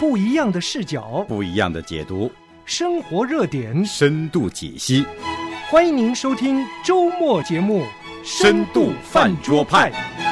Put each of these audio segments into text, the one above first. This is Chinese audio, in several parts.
不一样的视角， 不一样的解读， 生活热点， 深度解析。 欢迎您收听周末节目《 深度饭桌派》。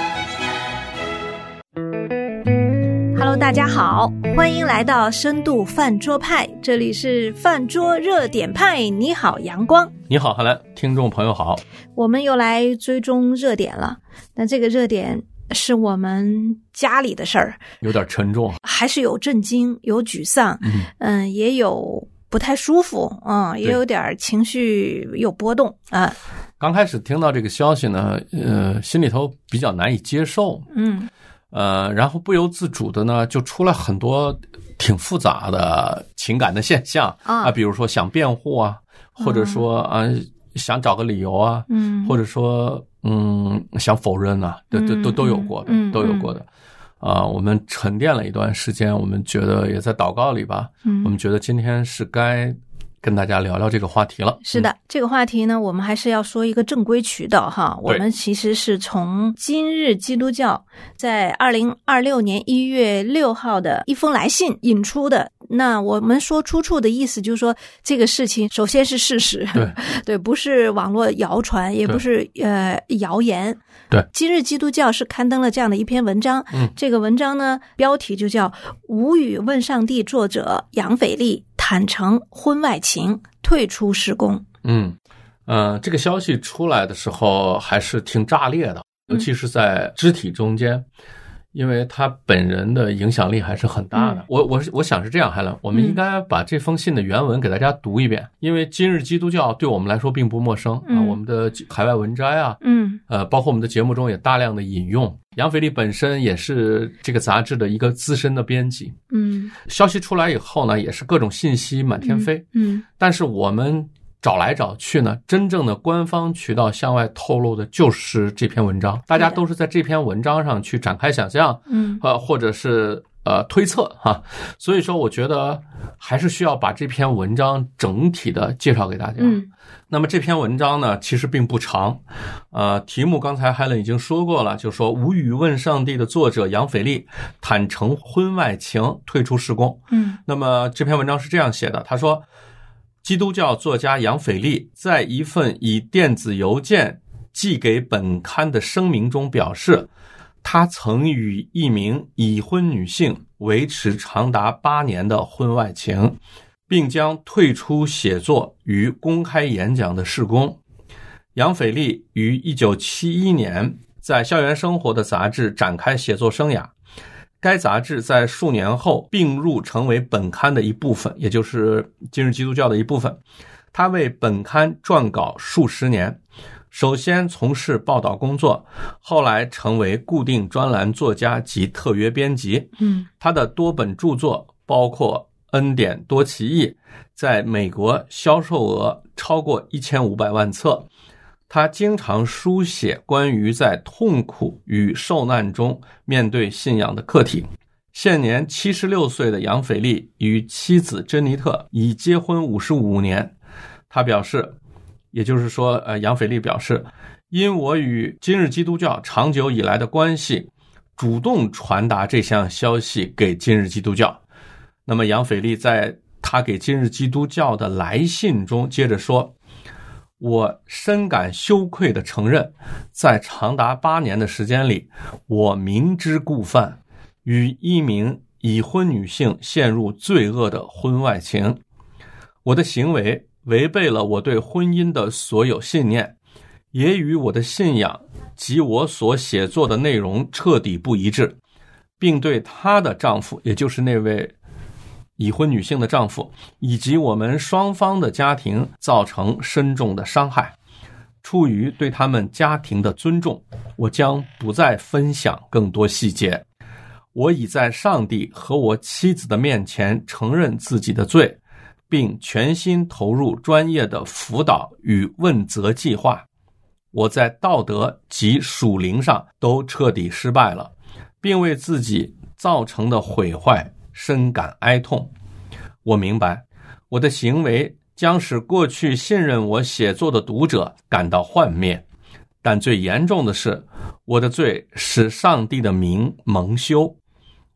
Hello， 大家好，欢迎来到深度饭桌派，这里是饭桌热点派。你好，阳光。 你好，汉兰，听众朋友好。 我们又来追踪热点了，那这个热点是我们家里的事儿， 有点沉重， 还是有震惊，有沮丧，也有不太舒服，也有点情绪有波动啊。 刚开始听到这个消息呢，心里头比较难以接受，然后不由自主的呢，就出来很多挺复杂的情感的现象啊，比如说想辩护啊，或者说想找个理由啊，或者说想否认啊，都有过的，都有过的。我们沉淀了一段时间，我们觉得也在祷告里吧，我们觉得今天是该跟大家聊聊这个话题了。 是的，这个话题呢，我们还是要说一个正规渠道哈。我们其实是从今日基督教在2026年1月6号的一封来信引出的。那我们说出处的意思就是说，这个事情首先是事实，对，不是网络谣传，也不是谣言。 对， 今日基督教是刊登了这样的一篇文章，这个文章呢，标题就叫《无语问上帝》，作者杨斐利坦诚婚外情，退出事工。 这个消息出来的时候还是挺炸裂的，尤其是在肢体中间。因为他本人的影响力还是很大的。我想是这样，海伦，我们应该把这封信的原文给大家读一遍，因为今日基督教对我们来说并不陌生啊，我们的海外文摘啊，包括我们的节目中也大量的引用。杨斐利本身也是这个杂志的一个资深的编辑，消息出来以后呢，也是各种信息满天飞，但是我们找来找去呢，真正的官方渠道向外透露的就是这篇文章，大家都是在这篇文章上去展开想象，或者是推测哈。所以说我觉得还是需要把这篇文章整体的介绍给大家。那么这篇文章呢，其实并不长，题目刚才海伦已经说过了，就是说无语问上帝的作者杨斐利坦诚婚外情，退出事工。那么这篇文章是这样写的，他说，基督教作家杨斐利在一份以电子邮件寄给本刊的声明中表示，他曾与一名已婚女性维持长达8年的婚外情，并将退出写作与公开演讲的事工。杨斐利于1971年在校园生活的杂志展开写作生涯，该杂志在数年后并入成为本刊的一部分，也就是今日基督教的一部分。他为本刊撰稿数十年，首先从事报道工作，后来成为固定专栏作家及特约编辑。他的多本著作包括《恩典多奇异》，在美国销售额超过1500万册。他经常书写关于在痛苦与受难中面对信仰的课题。现年76岁的杨斐利与妻子珍妮特已结婚55年。他表示，也就是说，杨斐利表示，因我与今日基督教长久以来的关系，主动传达这项消息给今日基督教。那么杨斐利在他给今日基督教的来信中接着说，我深感羞愧地承认，在长达8年的时间里，我明知故犯，与一名已婚女性陷入罪恶的婚外情。我的行为违背了我对婚姻的所有信念，也与我的信仰及我所写作的内容彻底不一致，并对她的丈夫，也就是那位已婚女性的丈夫，以及我们双方的家庭造成深重的伤害。出于对他们家庭的尊重，我将不再分享更多细节。我已在上帝和我妻子的面前承认自己的罪，并全心投入专业的辅导与问责计划。我在道德及属灵上都彻底失败了，并为自己造成的毁坏深感哀痛。我明白，我的行为将使过去信任我写作的读者感到幻灭，但最严重的是，我的罪使上帝的名蒙羞。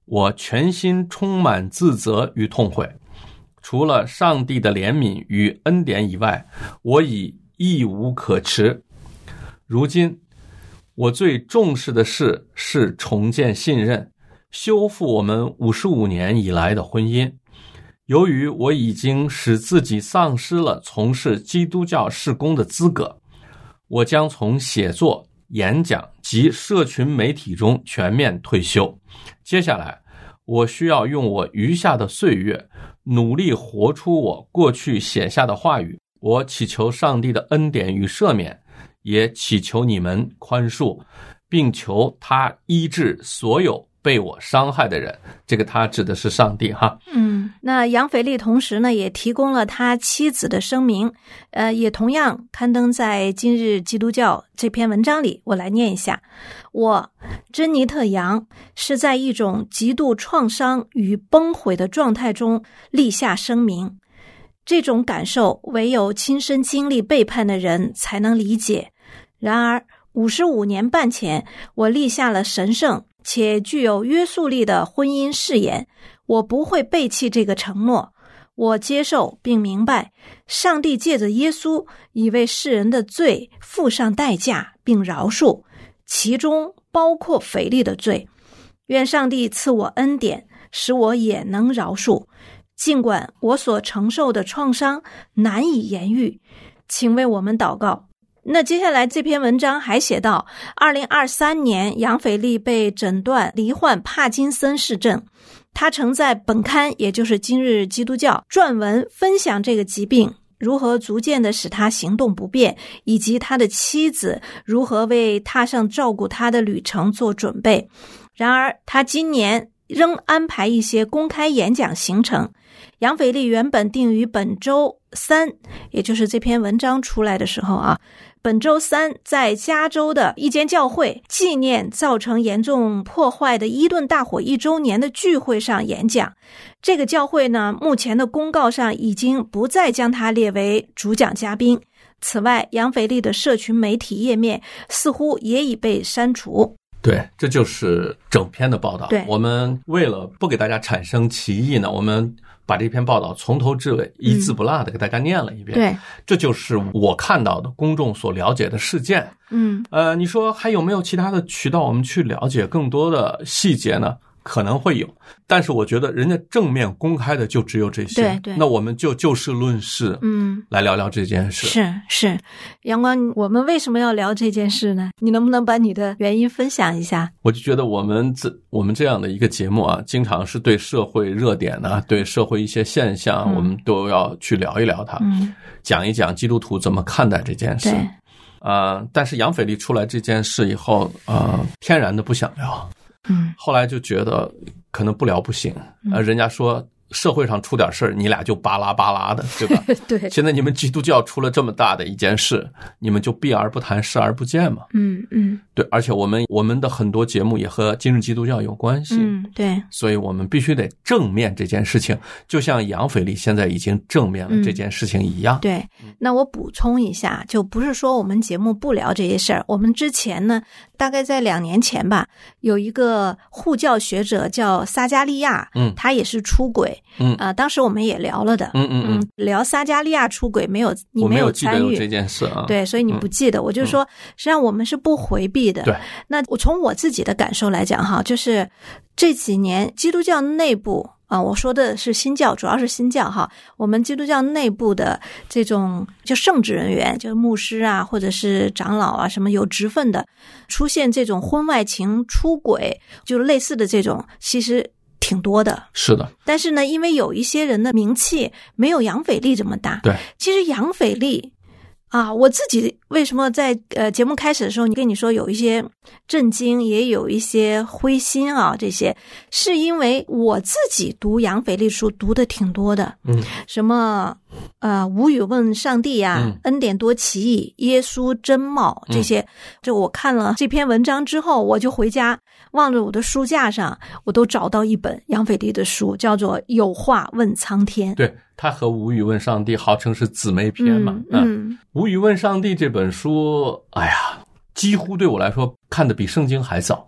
我全心充满自责与痛悔。除了上帝的怜悯与恩典以外，我已一无可持。如今我最重视的事是重建信任，修复我们55年以来的婚姻。由于我已经使自己丧失了从事基督教事工的资格，我将从写作、演讲及社群媒体中全面退休。接下来我需要用我余下的岁月努力活出我过去写下的话语。我祈求上帝的恩典与赦免，也祈求你们宽恕，并求他医治所有被我伤害的人。这个他指的是上帝哈。 那杨腓力同时呢也提供了他妻子的声明，也同样刊登在今日基督教这篇文章里，我来念一下。我珍妮特·杨是在一种极度创伤与崩毁的状态中立下声明，这种感受唯有亲身经历背叛的人才能理解。然而55年半前，我立下了神圣且具有约束力的婚姻誓言，我不会背弃这个承诺。我接受并明白，上帝借着耶稣已为世人的罪付上代价并饶恕，其中包括腓力的罪。愿上帝赐我恩典，使我也能饶恕，尽管我所承受的创伤难以言喻。请为我们祷告。那接下来这篇文章还写到2023年杨腓力被诊断罹患帕金森氏症，他曾在本刊也就是今日基督教撰文分享这个疾病如何逐渐地使他行动不便，以及他的妻子如何为踏上照顾他的旅程做准备。然而他今年仍安排一些公开演讲行程。杨腓力原本定于本周三，也就是这篇文章出来的时候本周三在加州的一间教会纪念造成严重破坏的伊顿大火1周年的聚会上演讲。这个教会呢，目前的公告上已经不再将他列为主讲嘉宾。此外，杨腓力的社群媒体页面似乎也已被删除。 对，这就是整篇的报道。 对， 我们为了不给大家产生歧义呢，我们把这篇报道从头至尾一字不落的给大家念了一遍。 对， 这就是我看到的公众所了解的事件。你说还有没有其他的渠道我们去了解更多的细节呢？可能会有，但是我觉得人家正面公开的就只有这些。 对对， 那我们就事论事，来聊聊这件事。 是，阳光，我们为什么要聊这件事呢？你能不能把你的原因分享一下？ 我就觉得我们这样的一个节目经常是对社会热点对社会一些现象，我们都要去聊一聊它，讲一讲基督徒怎么看待这件事。 对， 但是杨腓力出来这件事以后，天然的不想聊。后来就觉得可能不聊不行，人家说社会上出点事儿，你俩就巴拉巴拉的，对吧？ 对。 现在你们基督教出了这么大的一件事，你们就避而不谈，视而不见嘛。对，而且我们的很多节目也和今日基督教有关系。 对。 所以我们必须得正面这件事情，就像杨腓力现在已经正面了这件事情一样。 对。那我补充一下，就不是说我们节目不聊这些事儿，我们之前呢，大概在2年前吧，有一个护教学者叫撒加利亚，他也是出轨。当时我们也聊了的。聊撒加利亚出轨你没有参与， 我没有记得有这件事啊。 对，所以你不记得。我就说实际上我们是不回避的。 对。 那我从我自己的感受来讲就是这几年基督教内部我说的是新教，主要是新教我们基督教内部的这种就圣职人员，就是牧师或者是长老什么有职分的，出现这种婚外情出轨，就类似的这种，其实挺多的。 是的。 但是呢，因为有一些人的名气没有杨腓力这么大。 对。 其实杨腓力我自己为什么在节目开始的时候跟你说有一些震惊，也有一些灰心这些是因为我自己读杨腓力书读的挺多的。什么无语问上帝恩典多奇异，耶稣真貌，这些就我看了这篇文章之后，我就回家望着我的书架上，我都找到一本杨腓力的书，叫做有话问苍天。 对，他和无语问上帝号称是姊妹篇嘛。无语问上帝这本书，几乎对我来说看得比圣经还早。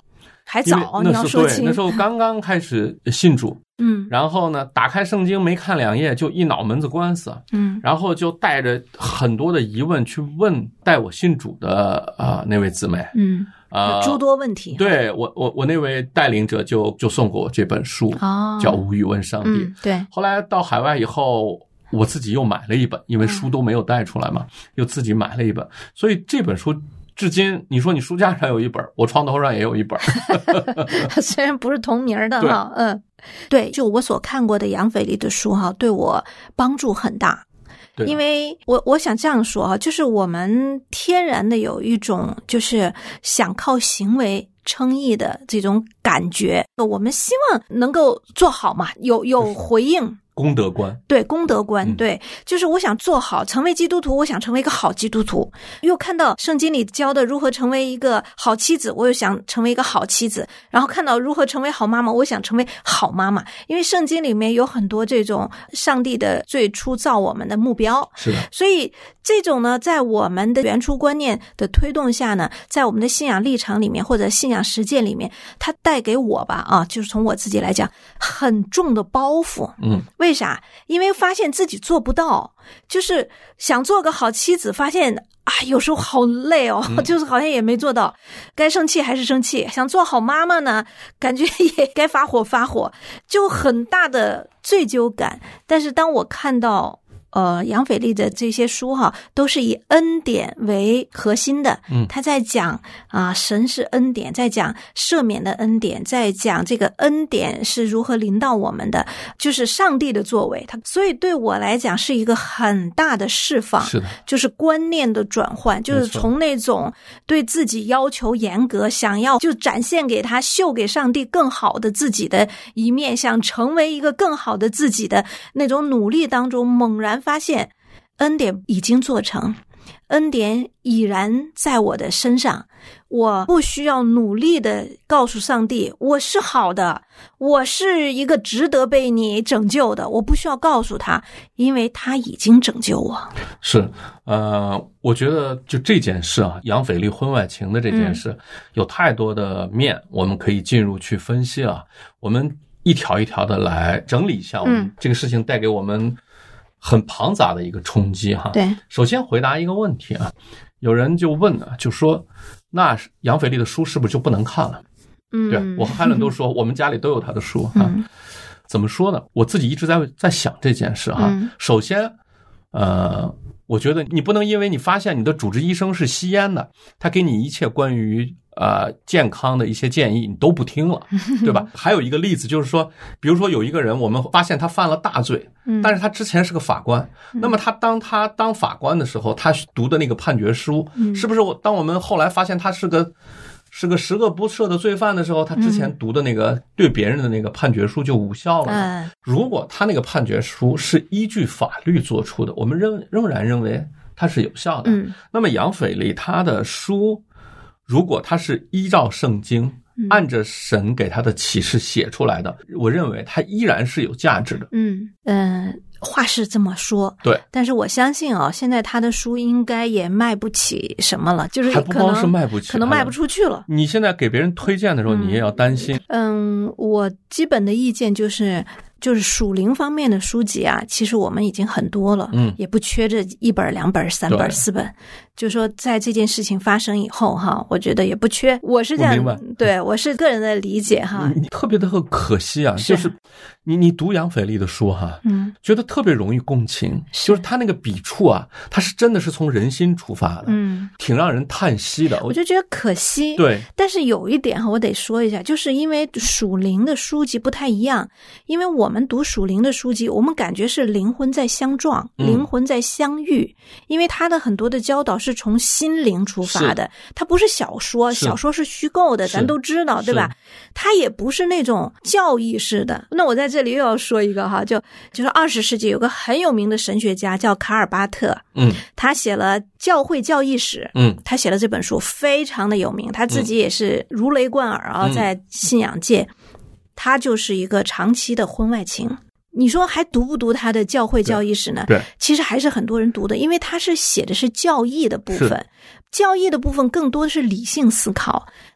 还早，你要说清。 那时候刚刚开始信主，然后呢，打开圣经没看2页就一脑门子官司，然后就带着很多的疑问去问带我信主的那位姊妹， 有诸多问题。 对，我那位带领者就送给我这本书，叫《无语问上帝》。 对， 后来到海外以后，我自己又买了一本，因为书都没有带出来嘛，又自己买了一本，所以这本书至今，你说你书架上有一本，我床头上也有一本。 虽然不是同名的哈，对，就我所看过的杨斐利的书哈，对我帮助很大。因为我想这样说啊，就是我们天然的有一种就是想靠行为称义的这种感觉，我们希望能够做好嘛，有回应。 功德观， 对，功德观，对，就是我想做好，成为基督徒，我想成为一个好基督徒。又看到圣经里教的如何成为一个好妻子，我又想成为一个好妻子。然后看到如何成为好妈妈，我想成为好妈妈。因为圣经里面有很多这种上帝的最初造我们的目标， 是的。 所以这种呢，在我们的原初观念的推动下呢，在我们的信仰历程里面或者信仰实践里面，它带给我吧就是从我自己来讲，很重的包袱。为啥？因为发现自己做不到，就是想做个好妻子，发现有时候好累就是好像也没做到，该生气还是生气。想做好妈妈呢，感觉也该发火，就很大的罪疚感。但是当我看到杨斐利的这些书都是以恩典为核心的，他在讲神是恩典，在讲赦免的恩典，在讲这个恩典是如何临到我们的，就是上帝的作为。所以对我来讲是一个很大的释放， 是的， 就是观念的转换，就是从那种对自己要求严格，想要就展现给他，秀给上帝更好的自己的一面，想成为一个更好的自己的那种努力当中，猛然发现恩典已经做成，恩典已然在我的身上，我不需要努力的告诉上帝我是好的，我是一个值得被你拯救的，我不需要告诉他，因为他已经拯救我。 是我觉得就这件事杨斐利婚外情的这件事，有太多的面我们可以进入去分析我们一条一条的来整理一下我们这个事情带给我们很庞杂的一个冲击对， 首先回答一个问题有人就问就说那杨斐利的书是不是就不能看了？对，我和汉伦都说我们家里都有他的书怎么说呢？我自己一直在想这件事首先我觉得你不能因为你发现你的主治医生是吸烟的，他给你一切关于健康的一些建议你都不听了，对吧？还有一个例子就是说，比如说有一个人我们发现他犯了大罪，但是他之前是个法官，那么他当法官的时候，他读的那个判决书，是不是当我们后来发现他是个十恶不赦的罪犯的时候，他之前读的那个对别人的那个判决书就无效了如果他那个判决书是依据法律做出的，我们仍然认为它是有效的那么杨斐利他的书如果他是依照圣经按着神给他的启示写出来的，我认为他依然是有价值的话是这么说， 对， 但是我相信现在他的书应该也卖不起什么了，就是还不光是卖不起， 可能卖不出去了。 你现在给别人推荐的时候，你也要担心。 我基本的意见就是属灵方面的书籍其实我们已经很多了，也不缺这1本、2本、3本、4本。就说在这件事情发生以后我觉得也不缺。我是这样，对，我是个人的理解你特别的可惜就是你读杨斐利的书觉得特别容易共情，就是他那个笔触他是真的是从人心出发的，挺让人叹息的。 我就觉得可惜。 对， 但是有一点我得说一下，就是因为属灵的书籍不太一样，因为我们读属灵的书籍，我们感觉是灵魂在相撞，灵魂在相遇，因为他的很多的教导是从心灵出发的，它不是小说，小说是虚构的，咱都知道，对吧？它也不是那种教义式的。那我在这里又要说一个就是20世纪有个很有名的神学家叫卡尔巴特，他写了教会教义史，他写了这本书非常的有名，他自己也是如雷贯耳在信仰界，他就是一个长期的婚外情。你说还读不读他的教会教义史呢？ 对， 其实还是很多人读的，因为他是写的是教义的部分，教义的部分更多的是理性思考。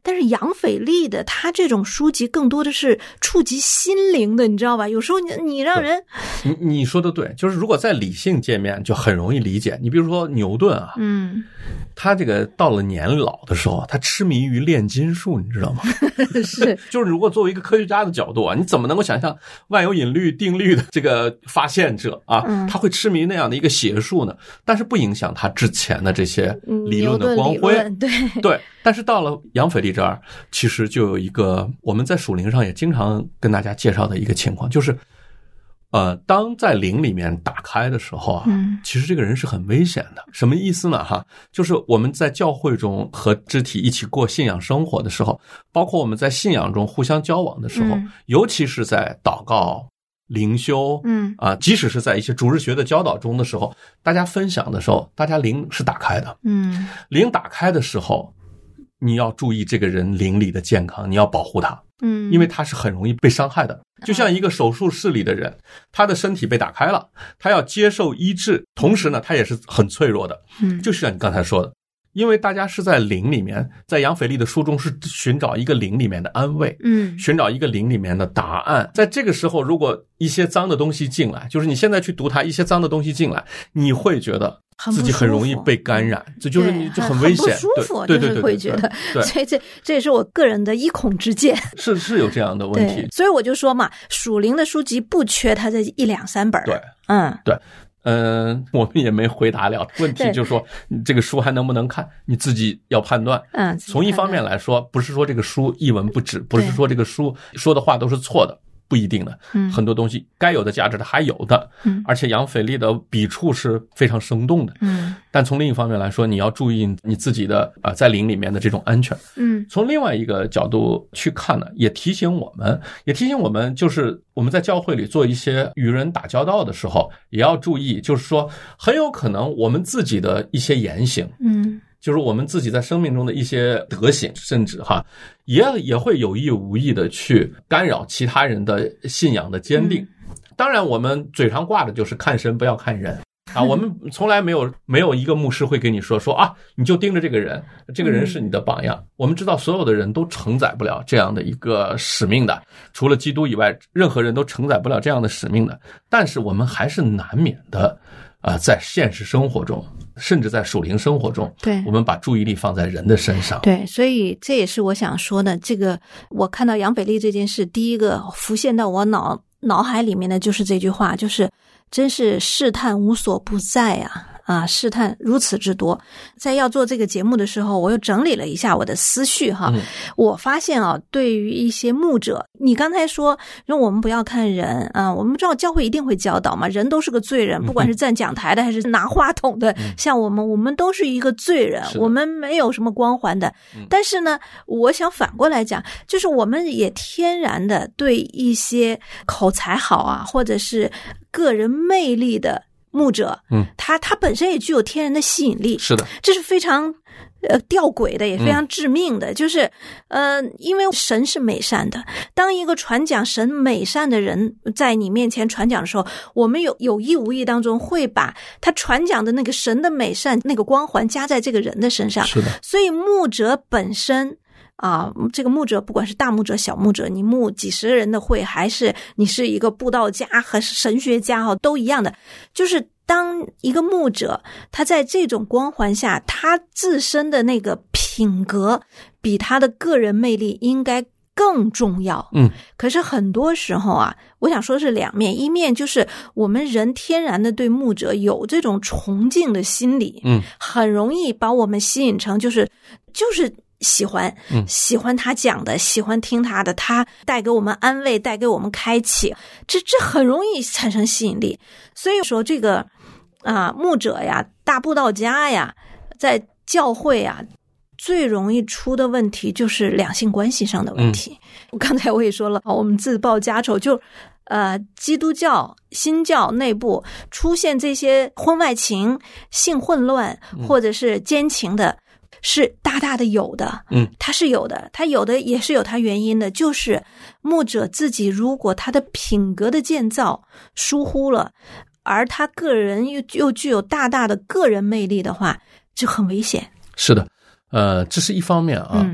但是杨腓力的他这种书籍更多的是触及心灵的，你知道吧？有时候你让人你说的对，就是如果在理性界面就很容易理解。你比如说牛顿啊，他这个到了年老的时候，他痴迷于炼金术，你知道吗？ 是， 就是如果作为一个科学家的角度啊，你怎么能够想象万有引力定律的这个发现者啊，他会痴迷那样的一个邪术呢？但是不影响他之前的这些理论的光辉。对。但是到了杨腓力这儿，其实就有一个我们在属灵上也经常跟大家介绍的一个情况，就是当在灵里面打开的时候啊，其实这个人是很危险的。什么意思呢？就是我们在教会中和肢体一起过信仰生活的时候，包括我们在信仰中互相交往的时候，尤其是在祷告、灵修，即使是在一些主日学的教导中的时候，大家分享的时候，大家灵是打开的。灵打开的时候，你要注意这个人灵里的健康，你要保护他。因为他是很容易被伤害的，就像一个手术室里的人，他的身体被打开了，他要接受医治，同时呢，他也是很脆弱的。就像你刚才说的，因为大家是在灵里面，在杨腓力的书中是寻找一个灵里面的安慰，寻找一个灵里面的答案。在这个时候，如果一些脏的东西进来，就是你现在去读它，一些脏的东西进来，你会觉得自己很容易被感染，这就是你就很危险， 很不舒服，就是会觉得。所以这也是我个人的一孔之见， 是有这样的问题。 所以我就说嘛，属灵的书籍不缺它这一两三本。 对，对。我们也没回答了问题，就是说这个书还能不能看，你自己要判断。从一方面来说，不是说这个书一文不值，不是说这个书说的话都是错的，不一定的。很多东西该有的价值它还有的。而且杨腓力的笔触是非常生动的。但从另一方面来说，你要注意你自己的在灵里面的这种安全。从另外一个角度去看呢，也提醒我们，就是我们在教会里做一些与人打交道的时候，也要注意，就是说很有可能我们自己的一些言行，就是我们自己在生命中的一些德行，甚至也会有意无意的去干扰其他人的信仰的坚定。当然我们嘴上挂的就是看神不要看人我们从来没有一个牧师会给你说你就盯着这个人，这个人是你的榜样。我们知道所有的人都承载不了这样的一个使命的，除了基督以外，任何人都承载不了这样的使命的。但是我们还是难免的在现实生活中，甚至在属灵生活中，对，我们把注意力放在人的身上。 对，所以这也是我想说的。这个我看到杨腓力这件事，第一个浮现到我脑海里面的就是这句话，就是真是试探无所不在试探如此之多。在要做这个节目的时候，我又整理了一下我的思绪我发现对于一些牧者，你刚才说我们不要看人我们知道教会一定会教导嘛，人都是个罪人，不管是站讲台的还是拿话筒的，像我们都是一个罪人，我们没有什么光环的。但是呢，我想反过来讲，就是我们也天然的对一些口才好或者是个人魅力的牧者，他本身也具有天然的吸引力。是的，这是非常吊诡的，也非常致命的。就是因为神是美善的，当一个传讲神美善的人在你面前传讲的时候，我们有意无意当中会把他传讲的那个神的美善那个光环加在这个人的身上。是的，所以牧者本身这个牧者不管是大牧者小牧者，你牧几十人的会，还是你是一个布道家和神学家都一样的，就是当一个牧者他在这种光环下，他自身的那个品格比他的个人魅力应该更重要。可是很多时候我想说是两面，一面就是我们人天然的对牧者有这种崇敬的心理，很容易把我们吸引成就是喜欢他讲的，喜欢听他的，他带给我们安慰，带给我们开启，这很容易产生吸引力。所以说这个牧者大布道家在教会最容易出的问题就是两性关系上的问题。刚才我也说了，我们自报家丑，就基督教新教内部出现这些婚外情、性混乱或者是奸情的，是大大的有的。它是有的，它有的也是有它原因的，就是牧者自己如果他的品格的建造疏忽了，而他个人又具有大大的个人魅力的话，就很危险。 是的，这是一方面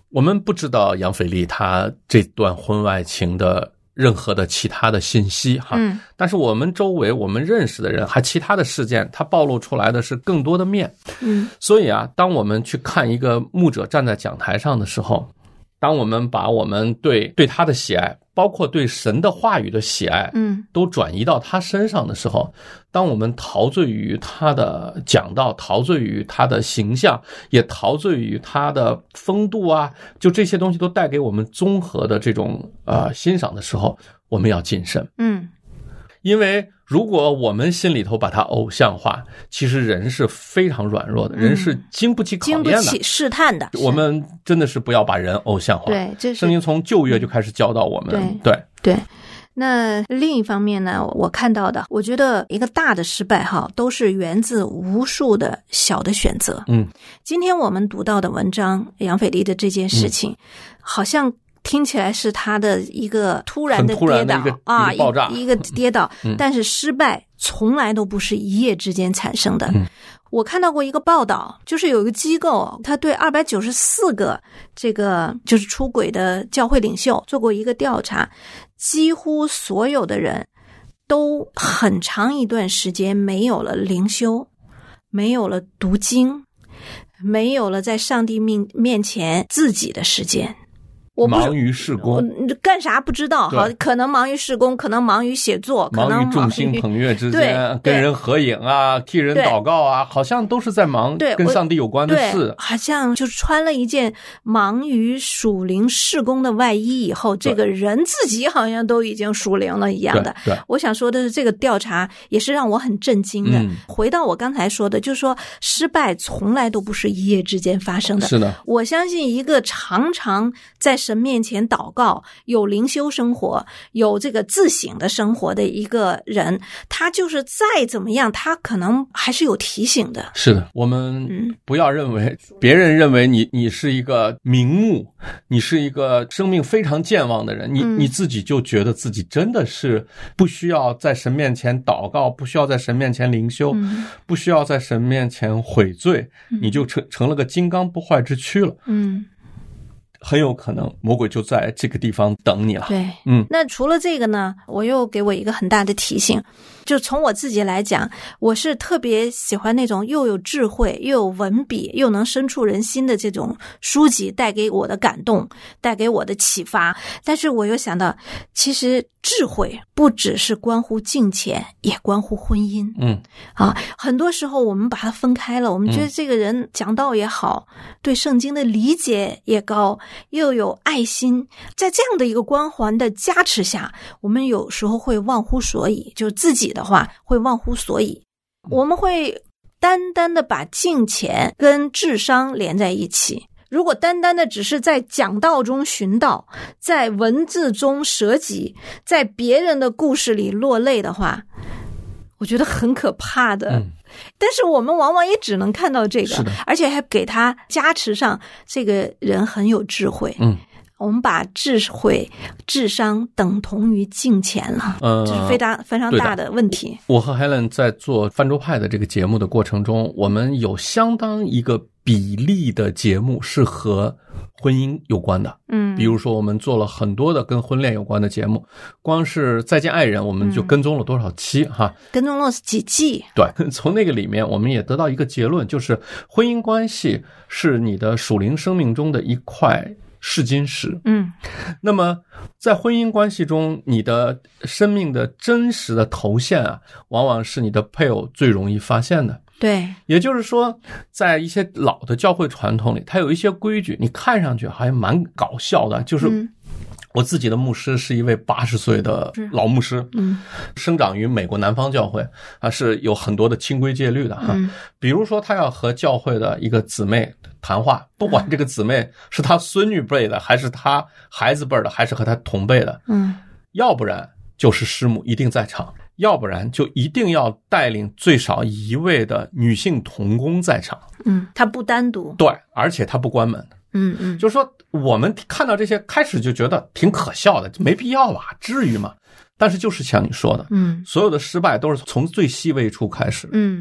我们不知道杨斐丽她这段婚外情的任何的其他的信息哈，但是我们周围我们认识的人还其他的事件，它暴露出来的是更多的面。所以啊，当我们去看一个牧者站在讲台上的时候，当我们把我们对他的喜爱，包括对神的话语的喜爱，都转移到他身上的时候，当我们陶醉于他的讲道，陶醉于他的形象，也陶醉于他的风度啊，就这些东西都带给我们综合的这种欣赏的时候，我们要谨慎。因为如果我们心里头把它偶像化，其实人是非常软弱的，人是经不起考验的， 经不起试探的。 我们真的是不要把人偶像化。 对，这是圣经从旧约就开始教导我们。对。 那另一方面呢，我看到的，我觉得一个大的失败哈，都是源自无数的小的选择。今天我们读到的文章，杨斐丽的这件事情，好像听起来是他的一个突然的跌倒啊，爆炸， 一个跌倒，但是失败从来都不是一夜之间产生的。我看到过一个报道，就是有一个机构，他对294个这个就是出轨的教会领袖做过一个调查，几乎所有的人都很长一段时间没有了灵修，没有了读经，没有了在上帝面前自己的时间。 忙于事工， 干啥不知道哈？可能忙于事工，可能忙于写作，可能忙于众星捧月之间，跟人合影啊，替人祷告啊，好像都是在忙跟上帝有关的事。 好像就穿了一件忙于属灵事工的外衣以后，这个人自己好像都已经属灵了一样的。我想说的是，这个调查也是让我很震惊的。回到我刚才说的，就是说失败从来都不是一夜之间发生的。 是的， 我相信一个常常在神面前祷告，有灵修生活，有这个自省的生活的一个人，他就是再怎么样，他可能还是有提醒的。 是的，我们不要认为别人认为你是一个名目，你是一个生命非常健忘的人，你自己就觉得自己真的是不需要在神面前祷告，不需要在神面前灵修，不需要在神面前悔罪，你就成了个金刚不坏之躯了。很有可能魔鬼就在这个地方等你了。 对，那除了这个呢，我又给我一个很大的提醒，就从我自己来讲，我是特别喜欢那种又有智慧又有文笔又能深触人心的这种书籍，带给我的感动，带给我的启发。但是我又想到，其实智慧不只是关乎敬虔，也关乎婚姻。很多时候我们把它分开了，我们觉得这个人讲道也好，对圣经的理解也高，又有爱心，在这样的一个光环的加持下，我们有时候会忘乎所以，就自己的话会忘乎所以，我们会单单的把敬虔跟智商连在一起。如果单单的只是在讲道中寻道，在文字中舍己，在别人的故事里落泪的话，我觉得很可怕的。但是我们往往也只能看到这个，而且还给他加持上这个人很有智慧。我们把智慧、智商等同于敬虔了，这是非常大的问题。 我和 Helen 在做饭桌派的这个节目的过程中，我们有相当一个比例的节目是和婚姻有关的。比如说我们做了很多的跟婚恋有关的节目，光是再见爱人我们就跟踪了多少期哈？ 跟踪了几季。 对，从那个里面我们也得到一个结论，就是婚姻关系是你的属灵生命中的一块试金石。那么在婚姻关系中，你的生命的真实的头现啊，往往是你的配偶最容易发现的。 对， 也就是说，在一些老的教会传统里，它有一些规矩，你看上去还蛮搞笑的。就是我自己的牧师是一位80岁的老牧师，生长于美国南方教会啊，是有很多的清规戒律的哈。比如说，他要和教会的一个姊妹谈话，不管这个姊妹是他孙女辈的，还是他孩子辈的，还是和他同辈的，要不然就是师母一定在场，要不然就一定要带领最少一位的女性同工在场。 他不单独。 对，而且他不关门。就是说我们看到这些开始就觉得挺可笑的，没必要吧，至于吗？但是就是像你说的，所有的失败都是从最细微处开始。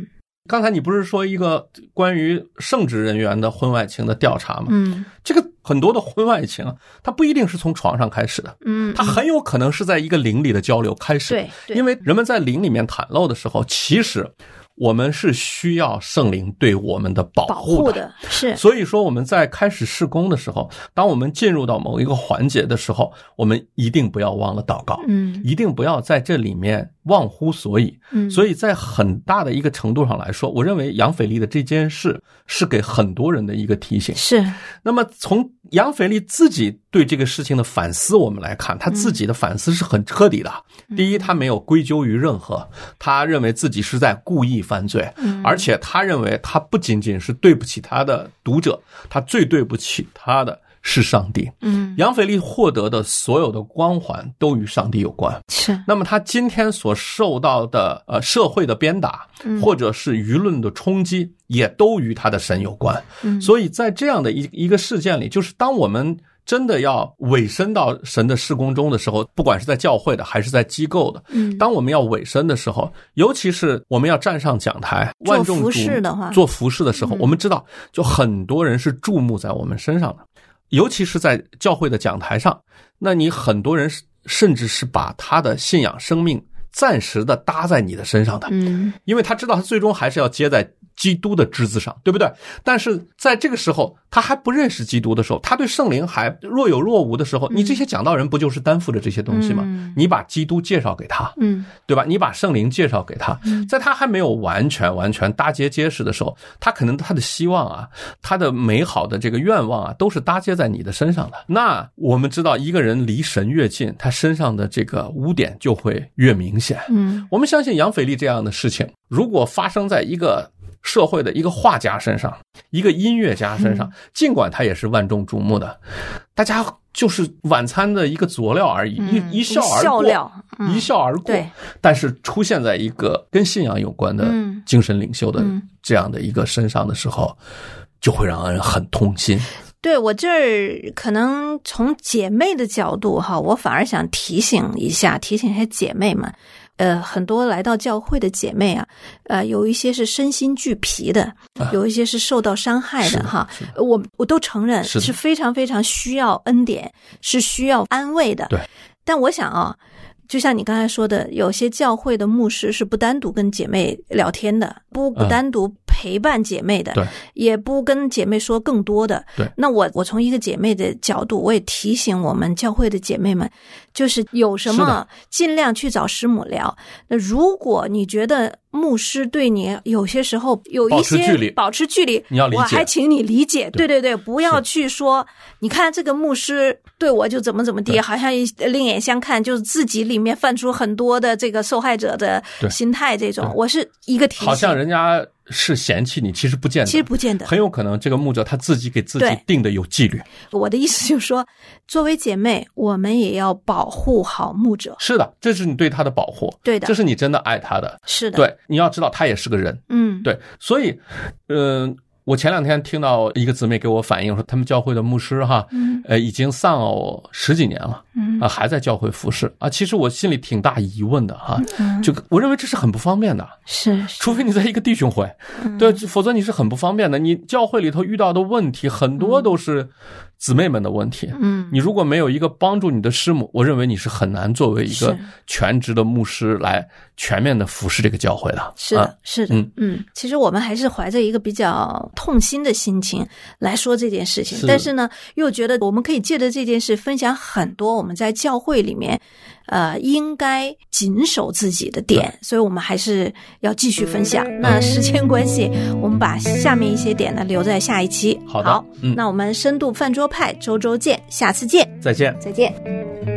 刚才你不是说一个关于圣职人员的婚外情的调查吗？这个很多的婚外情它不一定是从床上开始的，它很有可能是在一个灵里的交流开始。 对， 因为人们在灵里面袒露的时候，其实我们是需要圣灵对我们的保护的， 是。 所以说我们在开始事工的时候，当我们进入到某一个环节的时候，我们一定不要忘了祷告，一定不要在这里面忘乎所以。所以在很大的一个程度上来说，我认为杨腓力的这件事是给很多人的一个提醒。 是。 那么从杨腓力自己对这个事情的反思我们来看，他自己的反思是很彻底的。第一，他没有归咎于任何，他认为自己是在故意犯罪，而且他认为他不仅仅是对不起他的读者，他最对不起他的是上帝。杨腓力获得的所有的光环都与上帝有关。 是。 那么他今天所受到的社会的鞭打，或者是舆论的冲击，也都与他的神有关。所以在这样的一个事件里，就是当我们真的要委身到神的事工中的时候，不管是在教会的还是在机构的，当我们要委身的时候，尤其是我们要站上讲台万众做服事的话， 做服事的时候，我们知道就很多人是注目在我们身上的，尤其是在教会的讲台上，那你很多人甚至是把他的信仰生命暂时的搭在你的身上的，因为他知道他最终还是要接在基督的枝子上，对不对？但是在这个时候他还不认识基督的时候，他对圣灵还若有若无的时候，你这些讲道人不就是担负着这些东西吗？你把基督介绍给他，对吧？你把圣灵介绍给他，在他还没有完全搭结结实的时候，他可能他的希望他的美好的这个愿望都是搭接在你的身上的。那我们知道一个人离神越近，他身上的这个污点就会越明显。我们相信杨腓力这样的事情如果发生在一个社会的一个画家身上，一个音乐家身上，尽管他也是万众瞩目的，大家就是晚餐的一个佐料而已，一笑而过，但是出现在一个跟信仰有关的精神领袖的这样的一个身上的时候，就会让人很痛心。 对，我这儿可能从姐妹的角度我反而想提醒一些姐妹们，很多来到教会的姐妹有一些是身心俱疲的，有一些是受到伤害的我都承认是非常非常需要恩典，是需要安慰的。 对， 但我想就像你刚才说的，有些教会的牧师是不单独跟姐妹聊天的，不单独陪伴姐妹的，也不跟姐妹说更多的。 对， 那我从一个姐妹的角度，我也提醒我们教会的姐妹们，就是有什么尽量去找师母聊。那如果你觉得牧师对你有些时候有一些保持距离， 你要理解， 我还请你理解。对，不要去说你看这个牧师对我就怎么地，好像另眼相看，就是自己里面泛出很多的这个受害者的心态，这种我是一个提醒。 好像人家是嫌弃你，其实不见得，很有可能这个牧者他自己给自己定的有纪律。 我的意思就是说，作为姐妹，我们也要保护好牧者。 是的，这是你对他的保护， 对的， 这是你真的爱他的， 是的， 对，你要知道他也是个人，对，所以我前两天听到一个姊妹给我反映说，他们教会的牧师已经丧偶10几年了，还在教会服侍其实我心里挺大疑问的就我认为这是很不方便的， 是， 除非你在一个弟兄会，对，否则你是很不方便的。你教会里头遇到的问题很多都是姊妹们的问题，你如果没有一个帮助你的师母，我认为你是很难作为一个全职的牧师来全面的服侍这个教会的。 是的，是的，其实我们还是怀着一个比较痛心的心情来说这件事情，但是呢，又觉得我们可以借着这件事分享很多我们在教会里面应该谨守自己的点，所以我们还是要继续分享。那时间关系，我们把下面一些点呢留在下一期。 好， 那我们深度饭桌派周见，下次见， 再见。